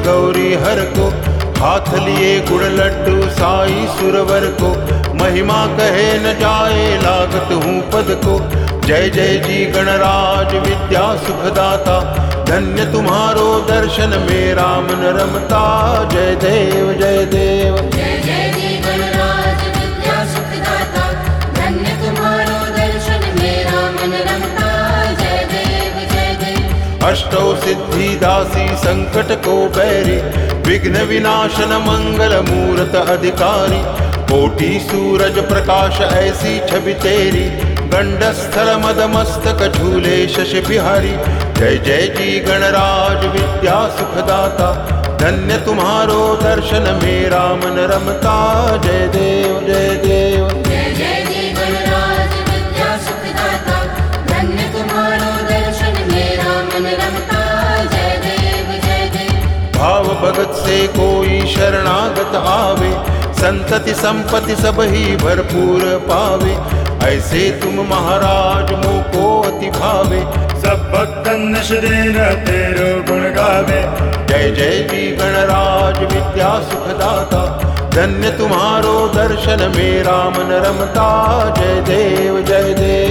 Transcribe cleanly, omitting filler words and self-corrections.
गौरी हर को, हाथ लिए गुड़ लड्डू साई सुरवर को, महिमा कहे न जाए लागत हूँ पद को। जय जय जी गणराज विद्या सुखदाता, धन्य तुम्हारो दर्शन मेरा मन रमता। जय देव जय देव। जय जय जी गणराज विद्या सुखदाता, धन्य तुम्हारो दर्शन मेरा मन रमता। जय देव जय देव। अष्टौ सिद्धि दासी संकट को बैरी, विघ्न विनाशन मंगल मूरत अधिकारी। कोटि सूरज प्रकाश ऐसी छवि तेरी, गंडस्थल मद मस्तक झूले शशि बिहारी। जय जय जी गणराज विद्या सुखदाता, धन्य तुम्हारो दर्शन मेरा मन रमता। जय देव जय देव। जय जय जी गणराज विद्या सुखदाता, धन्य तुम्हारो दर्शन मेरा मन रमता। जय देव जय देव। भाव भगत से कोई शरणागत आवे, संतति संपत्ति सब ही भरपूर पावे। ऐसे तुम महाराज मोको अति भावे, सब भक्तन शरीर तेरो गुण गावे। जय जय जी गणराज विद्या सुखदाता, धन्य तुम्हारो दर्शन मेरा मन रमता। जय देव जय देव।